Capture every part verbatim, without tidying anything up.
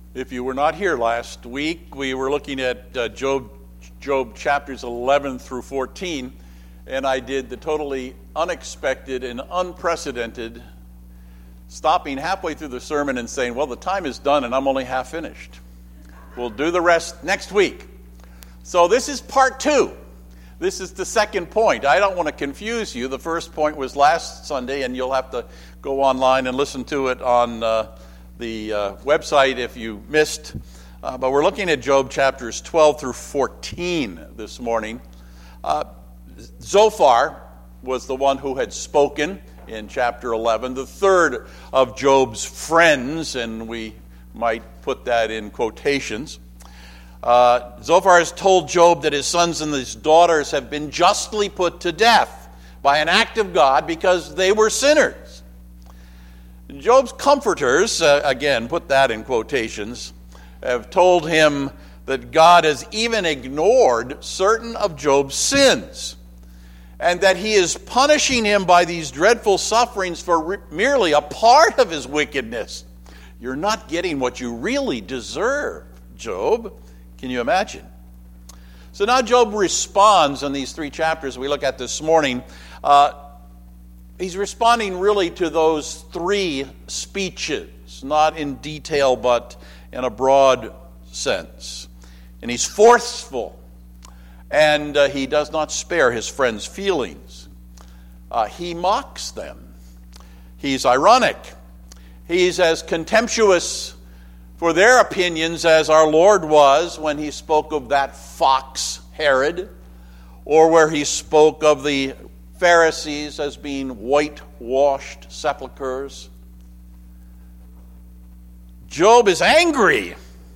If you were not here last week, we were looking at uh, Job, Job chapters eleven through fourteen, and I did the totally unexpected and unprecedented stopping halfway through the sermon and saying, well, the time is done and I'm only half finished. We'll do the rest next week. So this is part two. This is the second point. I don't want to confuse you. The first point was last Sunday, and you'll have to go online and listen to it on uh, the uh, website if you missed. Uh, but we're looking at Job chapters twelve through fourteen this morning. Uh, Zophar was the one who had spoken in chapter eleven, the third of Job's friends, and we might put that in quotations. Uh, Zophar has told Job that his sons and his daughters have been justly put to death by an act of God because they were sinners. Job's comforters, uh, again, put that in quotations, have told him that God has even ignored certain of Job's sins, and that he is punishing him by these dreadful sufferings for re- merely a part of his wickedness. You're not getting what you really deserve, Job. Can you imagine? So now Job responds in these three chapters we look at this morning. Uh, he's responding really to those three speeches, not in detail but in a broad sense. And he's forceful, and uh, he does not spare his friends' feelings. Uh, he mocks them. He's ironic. He's as contemptuous for their opinions as our Lord was when he spoke of that fox Herod, or where he spoke of the Pharisees as being whitewashed sepulchres. Job is angry,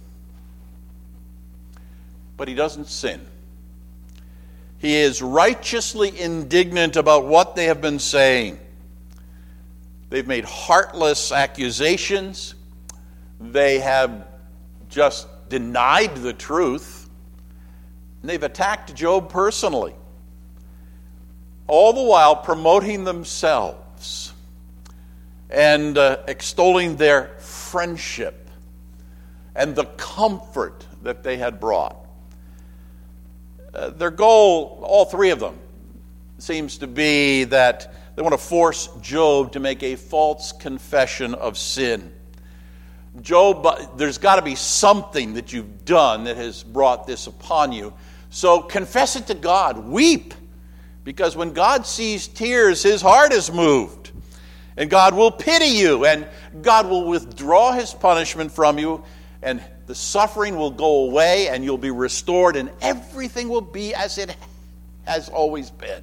but he doesn't sin. He is righteously indignant about what they have been saying. They've made heartless accusations. They have just denied the truth. And they've attacked Job personally, all the while promoting themselves and uh, extolling their friendship and the comfort that they had brought. Uh, their goal, all three of them, seems to be that they want to force Job to make a false confession of sin. Job, there's got to be something that you've done that has brought this upon you. So confess it to God. Weep. Because when God sees tears, his heart is moved. And God will pity you. And God will withdraw his punishment from you. And the suffering will go away. And you'll be restored. And everything will be as it has always been.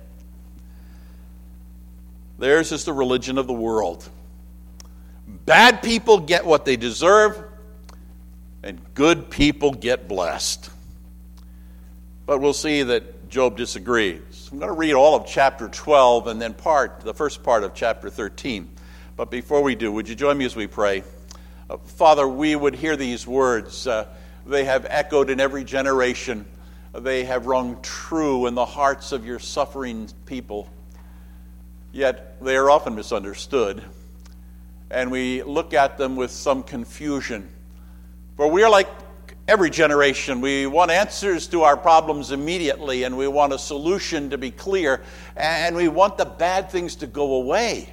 Theirs is the religion of the world. Bad people get what they deserve, and good people get blessed. But we'll see that Job disagrees. I'm going to read all of chapter twelve and then part, the first part of chapter thirteen. But before we do, would you join me as we pray? Uh, Father, we would hear these words. Uh, they have echoed in every generation. They have rung true in the hearts of your suffering people. Yet they are often misunderstood. And we look at them with some confusion. For we are like every generation. We want answers to our problems immediately, and we want a solution to be clear, and we want the bad things to go away.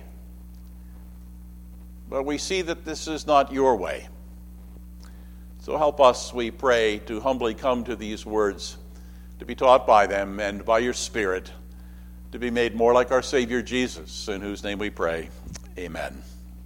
But we see that this is not your way. So help us, we pray, to humbly come to these words, to be taught by them and by your Spirit, to be made more like our Savior Jesus, in whose name we pray. Amen.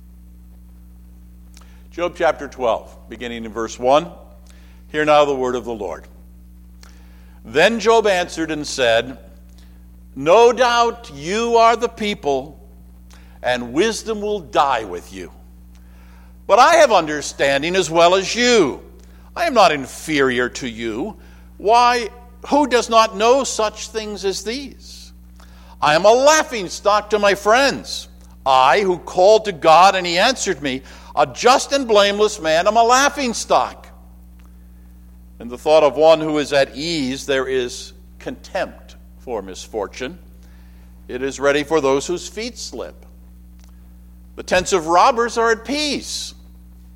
Job chapter twelve, beginning in verse one. Hear now the word of the Lord. Then Job answered and said, no doubt you are the people, and wisdom will die with you. But I have understanding as well as you. I am not inferior to you. Why, who does not know such things as these? I am a laughingstock to my friends. I, who called to God, and he answered me, a just and blameless man, am a laughingstock. In the thought of one who is at ease, there is contempt for misfortune. It is ready for those whose feet slip. The tents of robbers are at peace,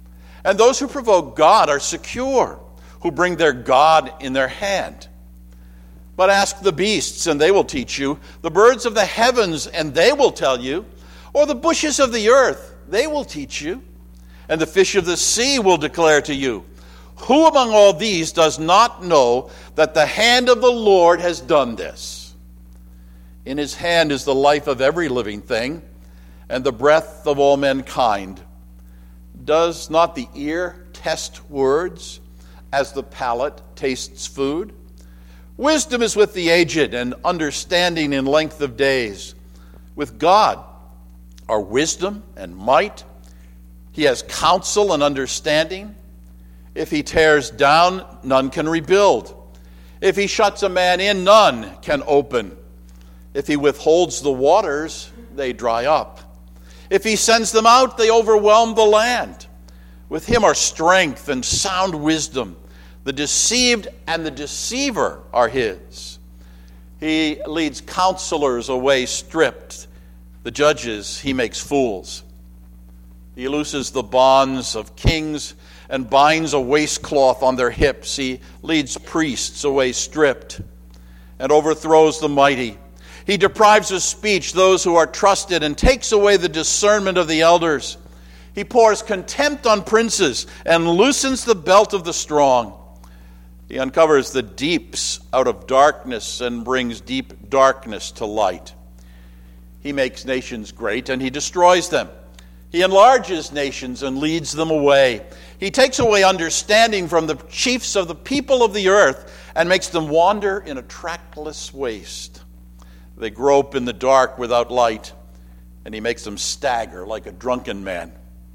And those who provoke God are secure, who bring their God in their hand. But ask the beasts, and they will teach you, the birds of the heavens, and they will tell you, or the bushes of the earth, they will teach you, and the fish of the sea will declare to you. Who among all these does not know that the hand of the Lord has done this? In his hand is the life of every living thing, and the breath of all mankind. Does not the ear test words, as the palate tastes food? Wisdom is with the aged, and understanding in length of days. With God are wisdom and might. He has counsel and understanding. If he tears down, none can rebuild. If he shuts a man in, none can open. If he withholds the waters, they dry up. If he sends them out, they overwhelm the land. With him are strength and sound wisdom. The deceived and the deceiver are his. He leads counselors away stripped. The judges he makes fools. He looses the bonds of kings and binds a waistcloth on their hips. He leads priests away stripped and overthrows the mighty. He deprives of speech those who are trusted and takes away the discernment of the elders. He pours contempt on princes and loosens the belt of the strong. He uncovers the deeps out of darkness and brings deep darkness to light. He makes nations great and he destroys them. He enlarges nations and leads them away. He takes away understanding from the chiefs of the people of the earth and makes them wander in a trackless waste. They grope in the dark without light, and he makes them stagger like a drunken man.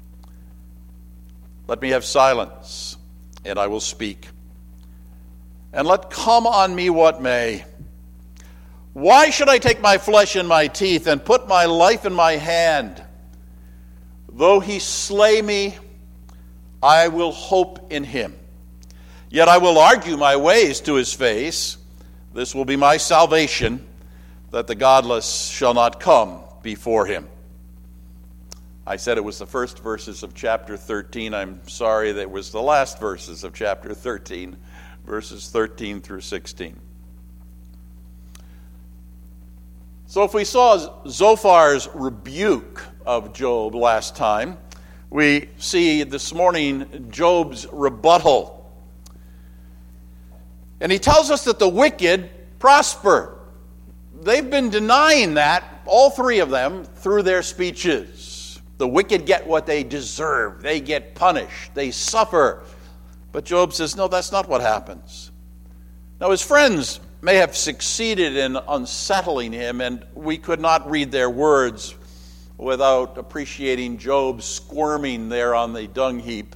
Let me have silence, and I will speak. And let come on me what may. Why should I take my flesh in my teeth and put my life in my hand? Though he slay me, I will hope in him. Yet I will argue my ways to his face. This will be my salvation, that the godless shall not come before him. I said it was the first verses of chapter thirteen. I'm sorry that it was the last verses of chapter thirteen, verses thirteen through sixteen. So if we saw Zophar's rebuke of Job last time, we see this morning Job's rebuttal. And he tells us that the wicked prosper. They've been denying that, all three of them, through their speeches. The wicked get what they deserve. They get punished. They suffer. But Job says, no, that's not what happens. Now, his friends may have succeeded in unsettling him, and we could not read their words without appreciating Job squirming there on the dung heap,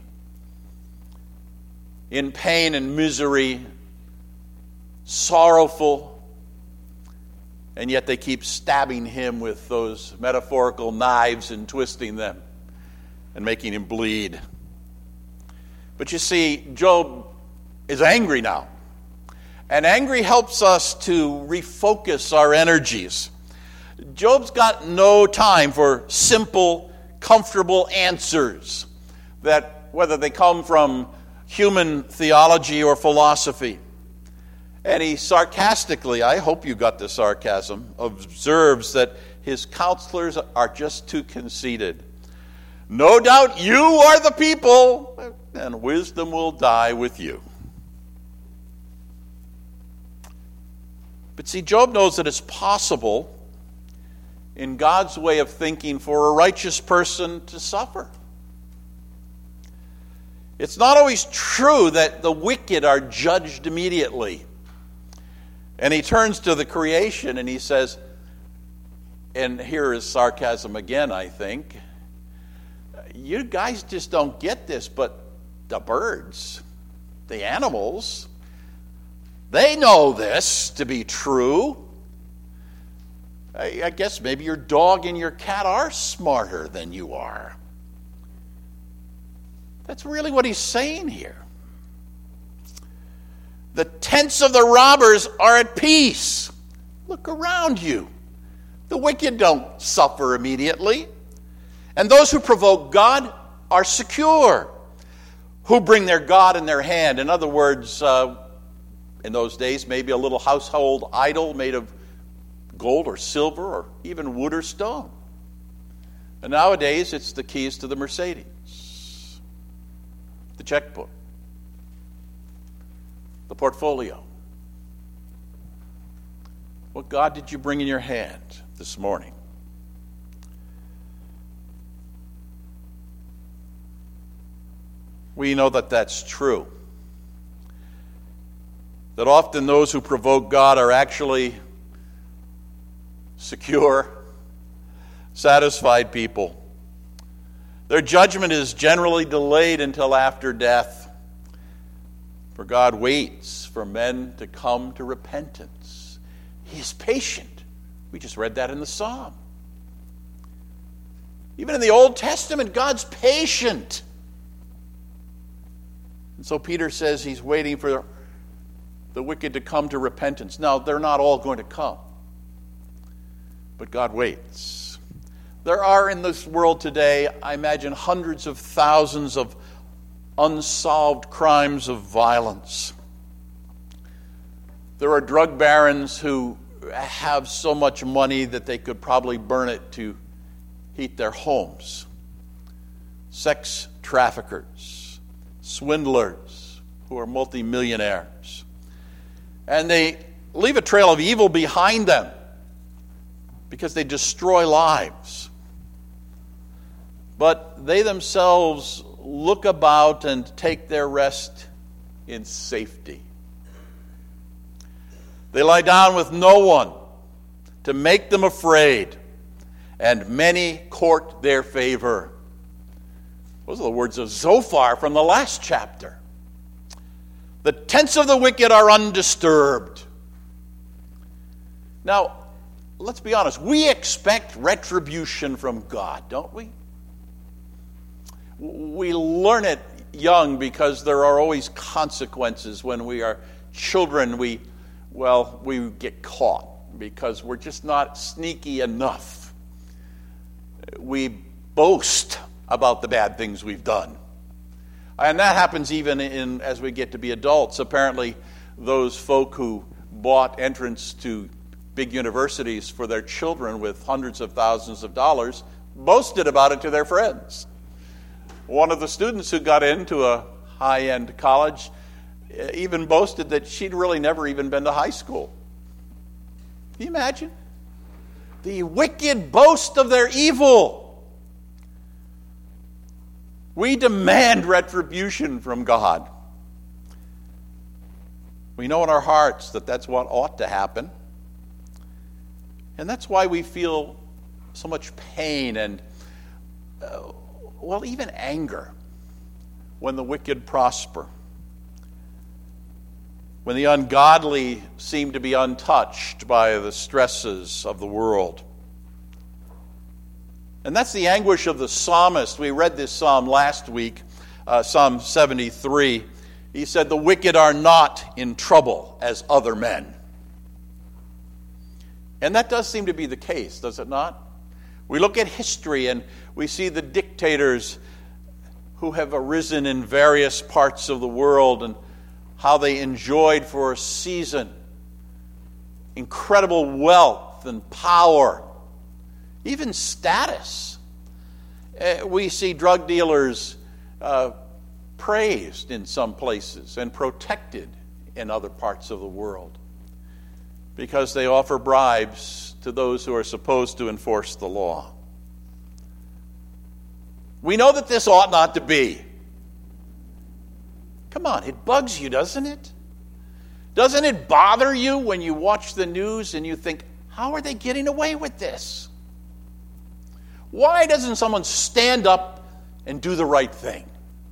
in pain and misery, sorrowful, and yet they keep stabbing him with those metaphorical knives and twisting them and making him bleed. But you see, Job is angry now. And angry helps us to refocus our energies. Job's got no time for simple, comfortable answers, that whether they come from human theology or philosophy. And he sarcastically, I hope you got the sarcasm, observes that his counselors are just too conceited. No doubt you are the people, and wisdom will die with you. But see, Job knows that it's possible in God's way of thinking for a righteous person to suffer. It's not always true that the wicked are judged immediately. And he turns to the creation and he says, and here is sarcasm again, I think, you guys just don't get this, but the birds, the animals, they know this to be true. I, I guess maybe your dog and your cat are smarter than you are. That's really what he's saying here. The tents of the robbers are at peace. Look around you. The wicked don't suffer immediately. And those who provoke God are secure. who bring their God in their hand. In other words, uh, in those days, maybe a little household idol made of gold or silver or even wood or stone. And nowadays, it's the keys to the Mercedes, the checkbook, the portfolio. What God did you bring in your hand this morning? We know that that's true. That often those who provoke God are actually secure, satisfied people. Their judgment is generally delayed until after death. For God waits for men to come to repentance. He is patient. We just read that in the Psalm. Even in the Old Testament, God's patient. And so Peter says he's waiting for the wicked to come to repentance. Now, they're not all going to come, but God waits. There are in this world today, I imagine, hundreds of thousands of unsolved crimes of violence. There are drug barons who have so much money that they could probably burn it to heat their homes. Sex traffickers, swindlers who are multimillionaires. And they leave a trail of evil behind them because they destroy lives. But they themselves look about and take their rest in safety. They lie down with no one to make them afraid, and many court their favor. Those are the words of Zophar from the last chapter. The tents of the wicked are undisturbed. Now, let's be honest. We expect retribution from God, don't we? We learn it young because there are always consequences. When we are children, we, well, we get caught because we're just not sneaky enough. We boast about the bad things we've done. And that happens even in as we get to be adults. Apparently, those folk who bought entrance to big universities for their children with hundreds of thousands of dollars boasted about it to their friends. One of the students who got into a high-end college even boasted that she'd really never even been to high school. Can you imagine? The wicked boast of their evil. We demand retribution from God. We know in our hearts that that's what ought to happen. And that's why we feel so much pain and, uh, well, even anger when the wicked prosper. When the ungodly seem to be untouched by the stresses of the world. And that's the anguish of the psalmist. We read this psalm last week, uh, Psalm seventy-three. He said, "The wicked are not in trouble as other men." And that does seem to be the case, does it not? We look at history and we see the dictators who have arisen in various parts of the world and how they enjoyed for a season incredible wealth and power, even status. Uh, we see drug dealers uh, praised in some places and protected in other parts of the world because they offer bribes to those who are supposed to enforce the law. We know that this ought not to be. Come on, it bugs you, doesn't it? Doesn't it bother you when you watch the news and you think, how are they getting away with this? Why doesn't someone stand up and do the right thing?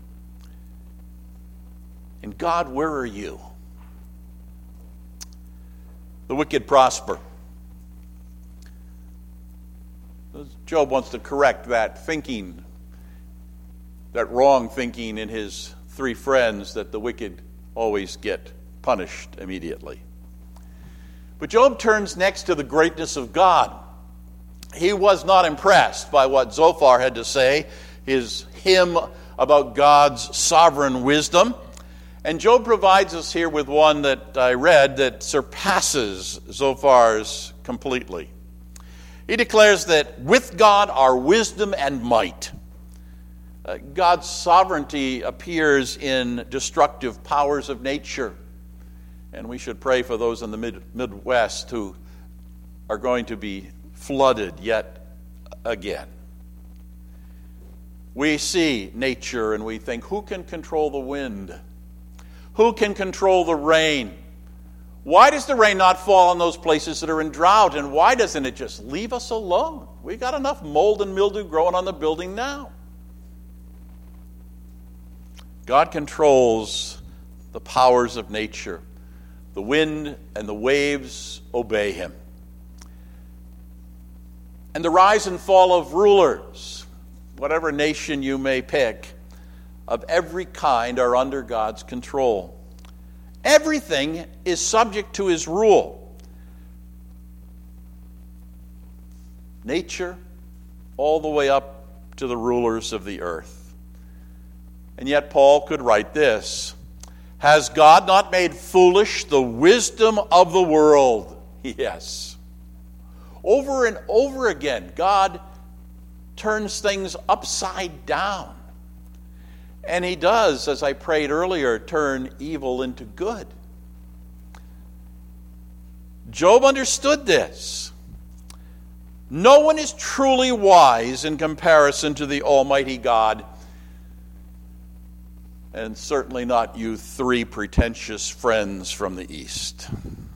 And God, where are you? The wicked prosper. Job wants to correct that thinking, that wrong thinking in his three friends that the wicked always get punished immediately. But Job turns next to the greatness of God. He was not impressed by what Zophar had to say, his hymn about God's sovereign wisdom. And Job provides us here with one that I read that surpasses Zophar's completely. He declares that with God are wisdom and might. Uh, God's sovereignty appears in destructive powers of nature. And we should pray for those in the mid- Midwest who are going to be flooded yet again. We see nature and we think, who can control the wind? Who can control the rain? Why does the rain not fall in those places that are in drought? And why doesn't it just leave us alone? We've got enough mold and mildew growing on the building now. God controls the powers of nature. The wind and the waves obey him. And the rise and fall of rulers, whatever nation you may pick, of every kind are under God's control. Everything is subject to his rule. Nature, all the way up to the rulers of the earth. And yet Paul could write this: has God not made foolish the wisdom of the world? Yes. Over and over again, God turns things upside down. And he does, as I prayed earlier, turn evil into good. Job understood this. No one is truly wise in comparison to the Almighty God. And certainly not you three pretentious friends from the East.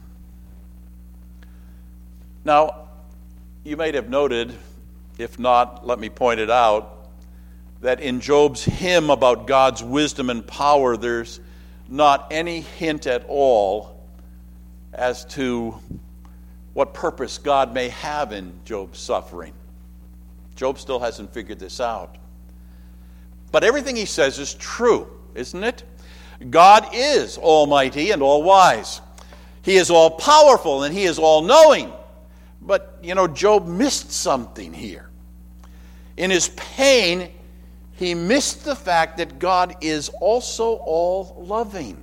Now, you might have noted, if not, let me point it out, that in Job's hymn about God's wisdom and power, there's not any hint at all as to what purpose God may have in Job's suffering. Job still hasn't figured this out. But everything he says is true, isn't it? God is almighty and all-wise. He is all-powerful and he is all-knowing. But, you know, Job missed something here. In his pain, he missed the fact that God is also all-loving.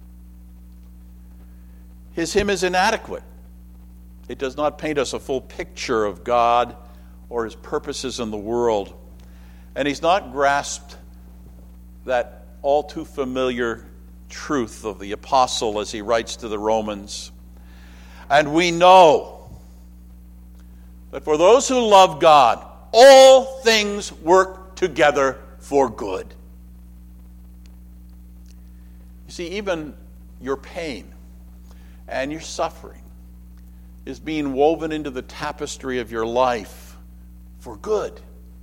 His hymn is inadequate. It does not paint us a full picture of God or his purposes in the world. And he's not grasped that all too familiar truth of the apostle as he writes to the Romans. And we know that for those who love God, all things work together for good. You see, even your pain and your suffering is being woven into the tapestry of your life for good.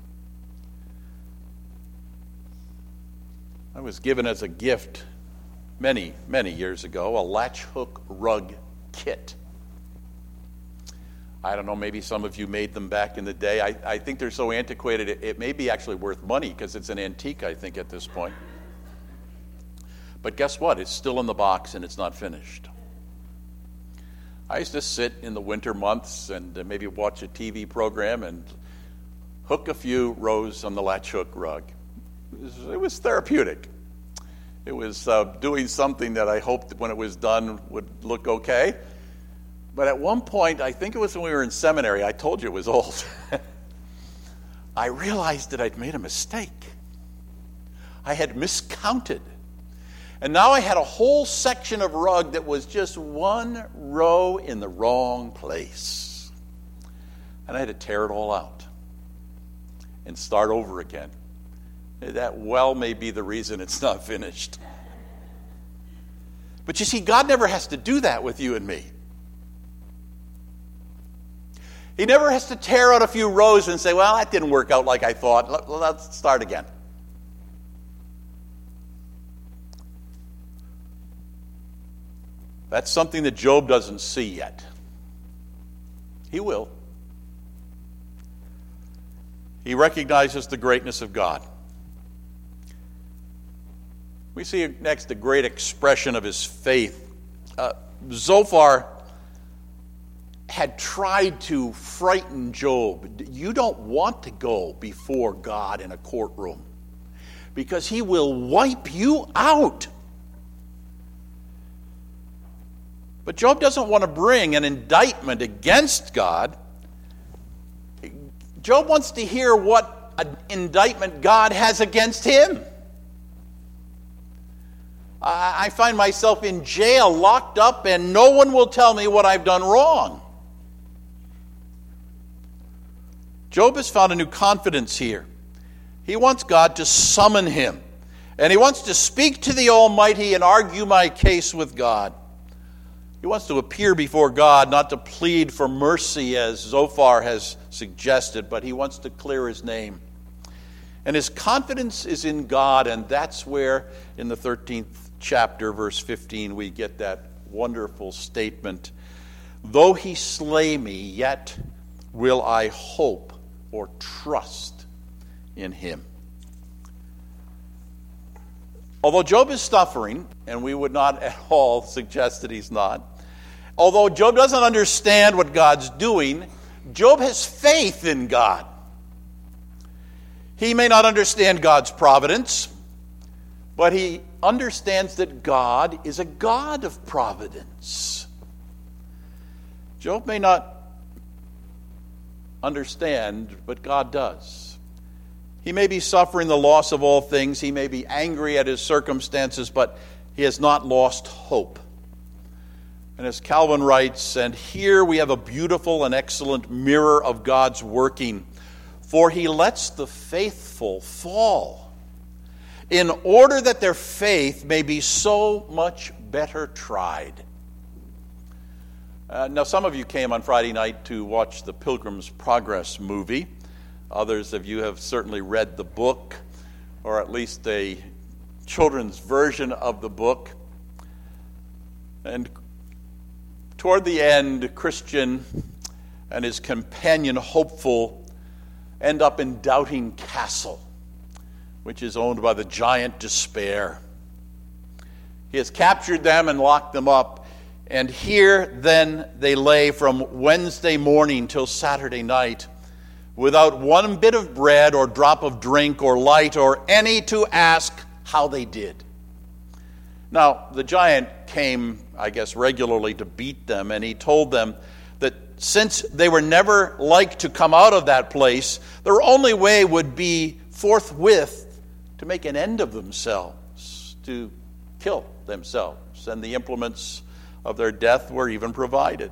I was given as a gift many, many years ago a latch hook rug kit. I don't know, maybe some of you made them back in the day. I, I think they're so antiquated, it, it may be actually worth money because it's an antique, I think, at this point. But guess what? It's still in the box and it's not finished. I used to sit in the winter months and uh, maybe watch a T V program and hook a few rows on the latch hook rug. It was, it was therapeutic. It was uh, doing something that I hoped when it was done would look okay. But at one point, I think it was when we were in seminary, I told you it was old, I realized that I'd made a mistake. I had miscounted. And now I had a whole section of rug that was just one row in the wrong place. And I had to tear it all out and start over again. That well may be the reason it's not finished. But you see, God never has to do that with you and me. He never has to tear out a few rows and say, well, that didn't work out like I thought. Let's start again. That's something that Job doesn't see yet. He will. He recognizes the greatness of God. We see next a great expression of his faith. Uh, Zophar had tried to frighten Job. You don't want to go before God in a courtroom because he will wipe you out. But Job doesn't want to bring an indictment against God. Job wants to hear what an indictment God has against him. I find myself in jail, locked up, and no one will tell me what I've done wrong. Job has found a new confidence here. He wants God to summon him, and he wants to speak to the Almighty and argue my case with God. He wants to appear before God, not to plead for mercy as Zophar has suggested, but he wants to clear his name. And his confidence is in God, and that's where in the thirteenth chapter, verse fifteen, we get that wonderful statement. Though he slay me, yet will I hope or trust in him. Although Job is suffering, and we would not at all suggest that he's not, although Job doesn't understand what God's doing, Job has faith in God. He may not understand God's providence, but he understands that God is a God of providence. Job may not understand, but God does. He may be suffering the loss of all things. He may be angry at his circumstances, but he has not lost hope. And as Calvin writes, and here we have a beautiful and excellent mirror of God's working, for he lets the faithful fall, in order that their faith may be so much better tried. Uh, now, some of you came on Friday night to watch the Pilgrim's Progress movie. Others of you have certainly read the book, or at least a children's version of the book. And toward the end, Christian and his companion, Hopeful, end up in Doubting Castle, which is owned by the giant Despair. He has captured them and locked them up, and here then they lay from Wednesday morning till Saturday night, without one bit of bread or drop of drink or light or any to ask how they did. Now, the giant came, I guess, regularly to beat them, and he told them that since they were never like to come out of that place, their only way would be forthwith to make an end of themselves, to kill themselves, and the implements of their death were even provided.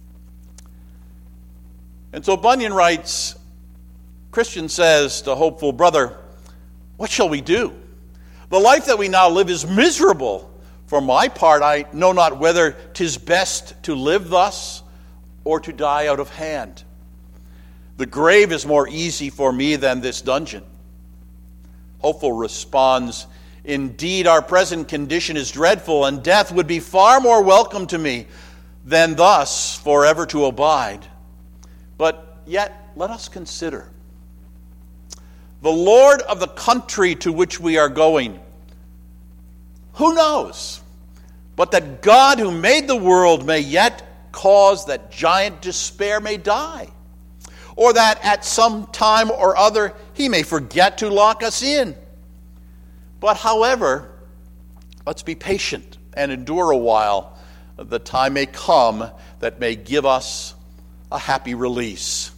And so Bunyan writes, Christian says to Hopeful, brother, what shall we do? The life that we now live is miserable. For my part, I know not whether 'tis best to live thus or to die out of hand. The grave is more easy for me than this dungeon. Hopeful responds, indeed, our present condition is dreadful, and death would be far more welcome to me than thus forever to abide. But yet, let us consider. The Lord of the country to which we are going, who knows? But that God who made the world may yet cause that giant Despair may die, or that at some time or other he may forget to lock us in. But however, let's be patient and endure a while. The time may come that may give us a happy release.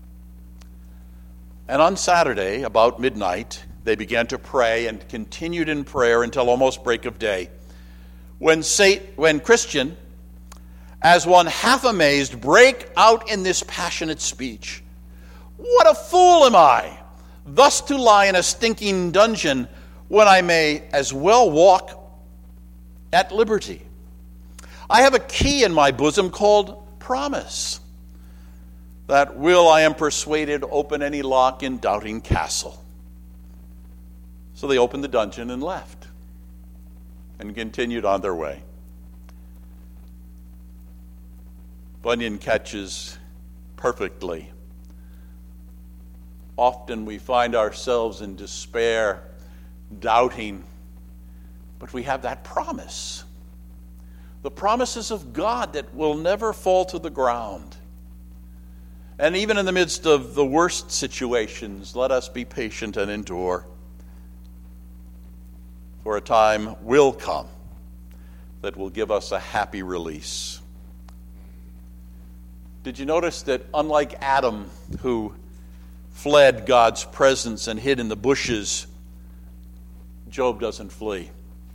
And on Saturday, about midnight, they began to pray and continued in prayer until almost break of day. When, Satan, when Christian, as one half amazed, break out in this passionate speech. What a fool am I, thus to lie in a stinking dungeon when I may as well walk at liberty. I have a key in my bosom called promise, that will, I am persuaded, open any lock in Doubting Castle. So they opened the dungeon and left, and continued on their way. Bunyan catches perfectly. Often we find ourselves in despair, doubting, but we have that promise. The promises of God that will never fall to the ground. And even in the midst of the worst situations, let us be patient and endure. for a time will come that will give us a happy release. Did you notice that unlike Adam, who fled God's presence and hid in the bushes, Job doesn't flee?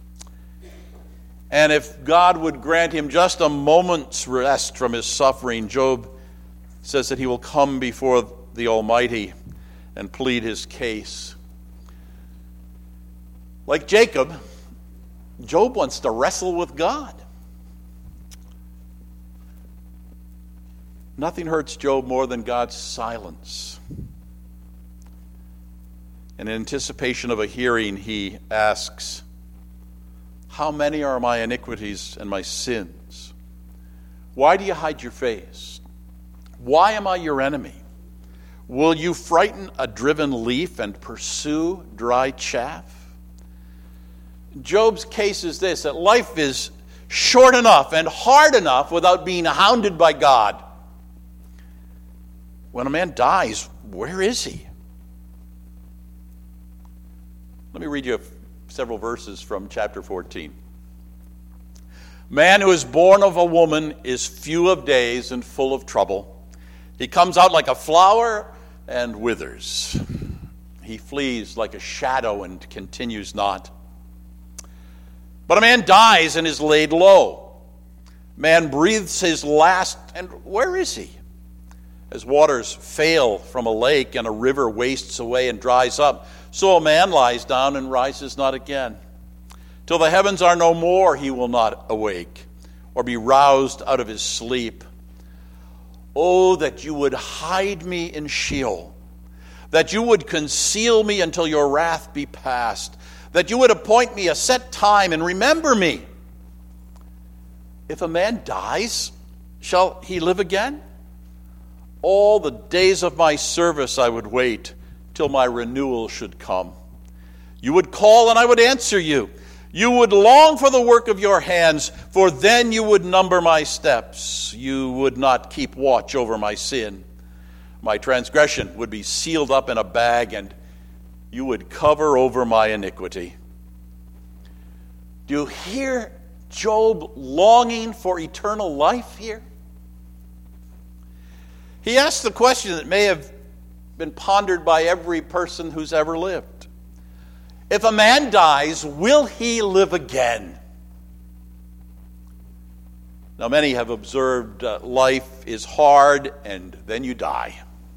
And if God would grant him just a moment's rest from his suffering, Job says that he will come before the Almighty and plead his case. Like Jacob, Job wants to wrestle with God. Nothing hurts Job more than God's silence. In anticipation of a hearing, he asks, "How many are my iniquities and my sins? Why do you hide your face? Why am I your enemy? Will you frighten a driven leaf and pursue dry chaff?" Job's case is this, that life is short enough and hard enough without being hounded by God. When a man dies, where is he? Let me read you several verses from chapter fourteen. "Man who is born of a woman is few of days and full of trouble. He comes out like a flower and withers. He flees like a shadow and continues not. But a man dies and is laid low. Man breathes his last, and where is he? As waters fail from a lake and a river wastes away and dries up, so a man lies down and rises not again. Till the heavens are no more, he will not awake or be roused out of his sleep. Oh, that you would hide me in Sheol, that you would conceal me until your wrath be past, that you would appoint me a set time and remember me. If a man dies, shall he live again? All the days of my service I would wait till my renewal should come. You would call and I would answer you. You would long for the work of your hands, for then you would number my steps. You would not keep watch over my sin. My transgression would be sealed up in a bag, and you would cover over my iniquity." Do you hear Job longing for eternal life here? He asks the question that may have been pondered by every person who's ever lived. If a man dies, will he live again? Now, many have observed uh, life is hard and then you die.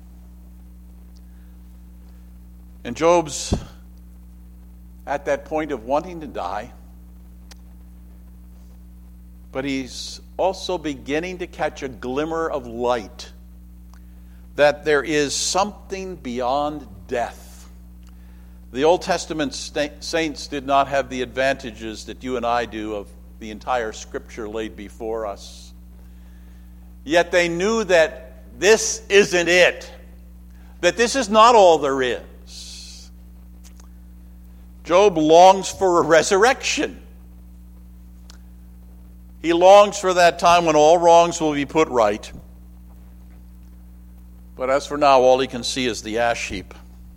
And Job's at that point of wanting to die, but he's also beginning to catch a glimmer of light that there is something beyond death. The Old Testament saints did not have the advantages that you and I do of the entire Scripture laid before us. Yet they knew that this isn't it, that this is not all there is. Job longs for a resurrection. He longs for that time when all wrongs will be put right. But as for now, all he can see is the ash heap.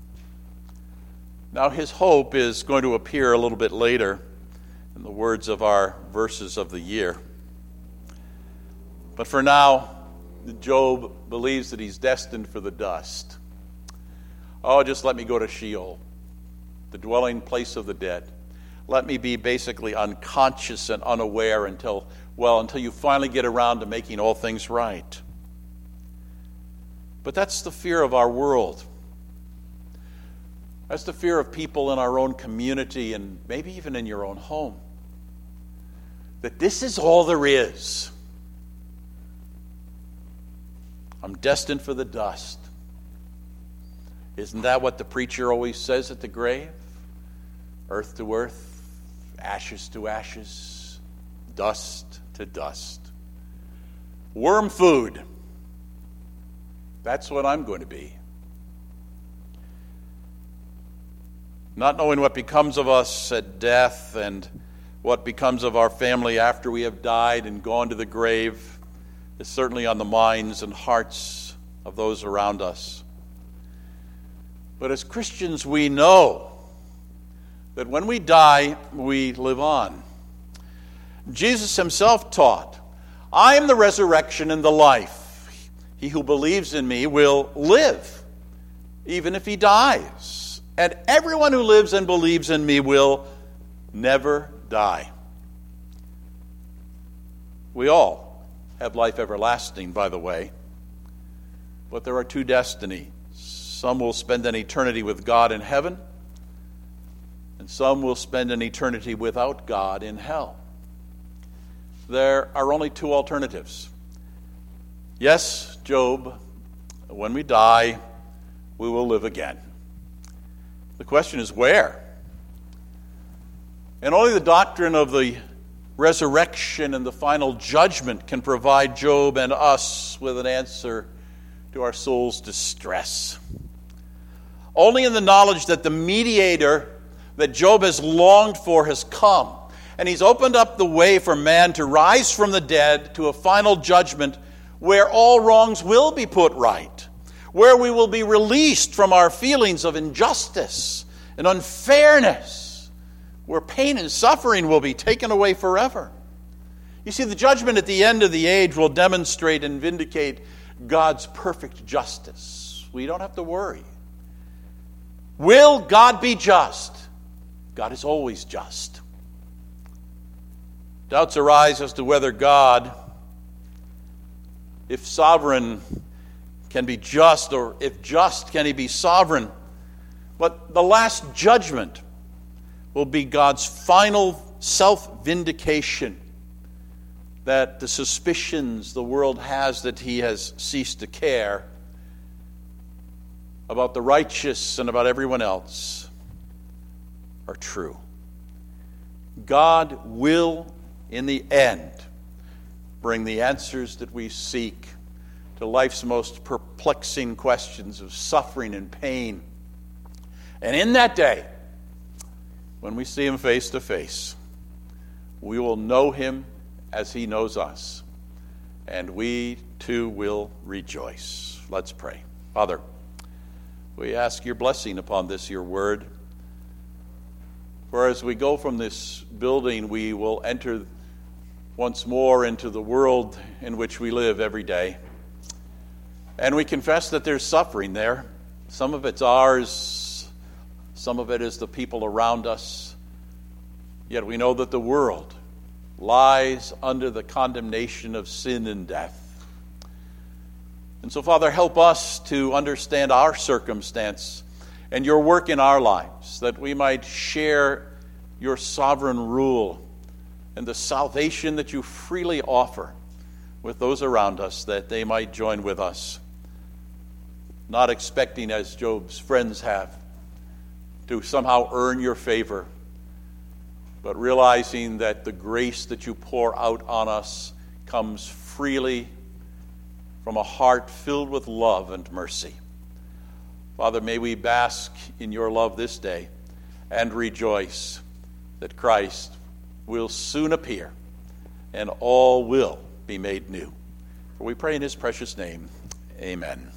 Now, his hope is going to appear a little bit later in the words of our verses of the year. But for now, Job believes that he's destined for the dust. Oh, just let me go to Sheol, the dwelling place of the dead. Let me be basically unconscious and unaware until, well, until you finally get around to making all things right. But that's the fear of our world. That's the fear of people in our own community and maybe even in your own home. That this is all there is. I'm destined for the dust. Isn't that what the preacher always says at the grave? Earth to earth, ashes to ashes, dust to dust. Worm food. That's what I'm going to be. Not knowing what becomes of us at death and what becomes of our family after we have died and gone to the grave is certainly on the minds and hearts of those around us. But as Christians, we know that when we die, we live on. Jesus himself taught, I am the resurrection and the life. He who believes in me will live, even if he dies. And everyone who lives and believes in me will never die. We all have life everlasting, by the way. But there are two destinies. Some will spend an eternity with God in heaven, and some will spend an eternity without God in hell. There are only two alternatives. Yes, Job, when we die, we will live again. The question is where? And only the doctrine of the resurrection and the final judgment can provide Job and us with an answer to our soul's distress. Only in the knowledge that the mediator that Job has longed for has come, and he's opened up the way for man to rise from the dead to a final judgment where all wrongs will be put right, where we will be released from our feelings of injustice and unfairness, where pain and suffering will be taken away forever. You see, the judgment at the end of the age will demonstrate and vindicate God's perfect justice. We don't have to worry. Will God be just? God is always just. Doubts arise as to whether God, if sovereign, can be just, or if just, can he be sovereign? But the last judgment will be God's final self-vindication, that the suspicions the world has that he has ceased to care about the righteous and about everyone else are true. God will, in the end, bring the answers that we seek to life's most perplexing questions of suffering and pain. And in that day, when we see him face to face, we will know him as he knows us, and we too will rejoice. Let's pray. Father, we ask your blessing upon this, your word. For as we go from this building, we will enter once more into the world in which we live every day. And we confess that there's suffering there. Some of it's ours, some of it is the people around us. Yet we know that the world lies under the condemnation of sin and death. And so, Father, help us to understand our circumstance and your work in our lives, that we might share your sovereign rule and the salvation that you freely offer with those around us, that they might join with us, not expecting, as Job's friends have, to somehow earn your favor, but realizing that the grace that you pour out on us comes freely from a heart filled with love and mercy. Father, may we bask in your love this day and rejoice that Christ will soon appear and all will be made new. For we pray in his precious name, amen.